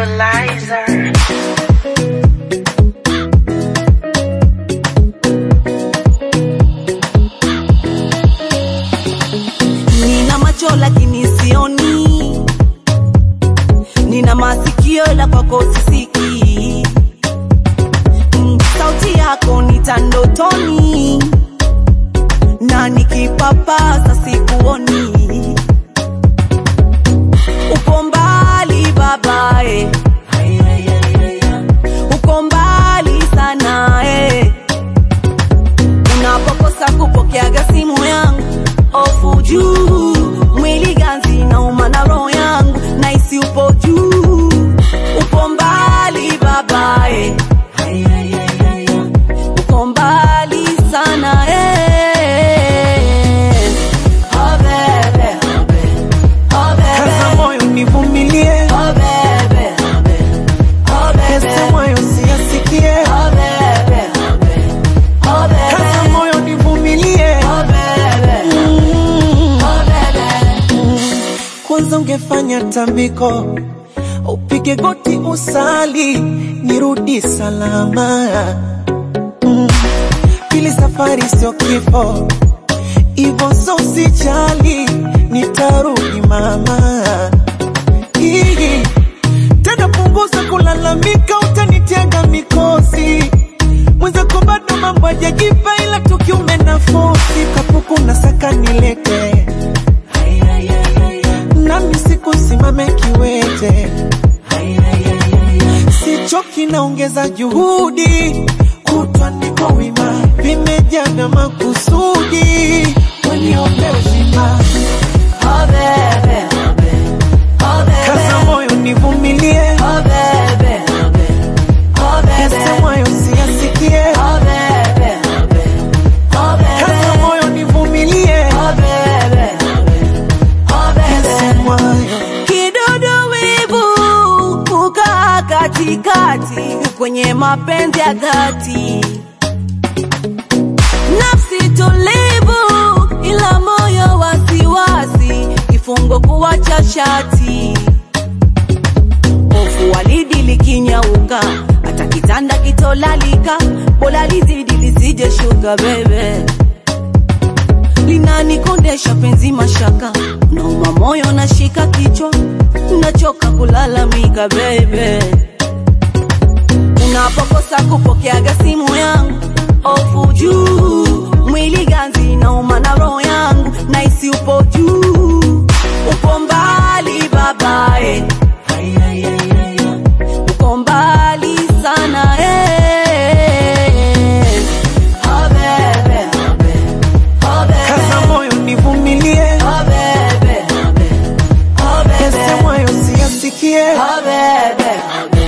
Visualizer. Nina macho lakini sioni, nina masikio la kwako sisiki. Sauti yako nitandotoni, na nikipapasa sikuoni. Uko mbali babae, uko mbali sana unapokosa kupokea simu yangu, ofu juu, mwili ganzi na umana roho yangu, naisi upo juu. Uko mbali babae, uko mbali sana oh bebe, oh bebe, kaza moyo nivumilie, oh bebe, oh bebe, kaza moyo siyasikie, oh bebe, oh bebe, kaza moyo nivumilie, oh bebe, oh bebe. Kwanza ungefanya tambiko, upige goti usali, nirudi salama. Pili safari sio kifo, ivo so usijali, nitarudi mama. Tena punguza kulalamika, utanitega mikosi. Mwenzako bado mambo hajajipa, ila tukiume nafosi. Kapuku na saka nilete, nami siku simame kiwete. Sichoki naongeza juhudi, kutwa niko wima, vimejaa na makusudi, waniombe uzima. Oh bebe, oh bebe, Kaza moyo nivumilie, oh bebe, oh bebe, kaza moyo siyasikie, oh bebe, oh bebe, kaza moyo nivumilie, oh bebe, oh bebe. kaza moyo. Kidodo wivu kukaa katikati kwenye mapenzi ya dhati, nafsi tulivu ila moyo wasiwasi, kifungo kuwacha shati. Hofu walidi likinyauka, hata kitanda kitolalika, bola lizidi lisije shuka bebe. Linanikondesha penzi mashaka, nauma moyo nashika kichwa, nachoka kulalamika bebe. Unapokosa kupokea simu yangu, ofu juu, mwili ganzi na umana roho yangu, naisi upo juu. Uko mbali babae, uko mbali sana oh bebe, oh bebe, Kaza moyo nivumilie, oh bebe, oh bebe, kaza moyo siyasikie, oh bebe.